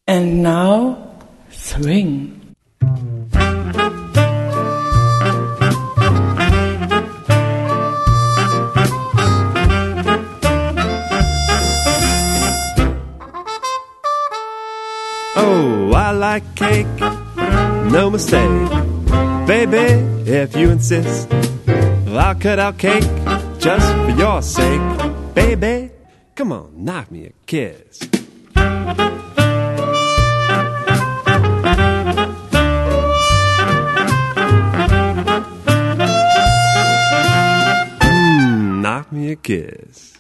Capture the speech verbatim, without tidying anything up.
And now, swing. Oh, I like cake, no mistake. Baby, if you insist, I'll cut out cake just for your sake. Baby, come on, knock me a kiss. Mmm, knock me a kiss.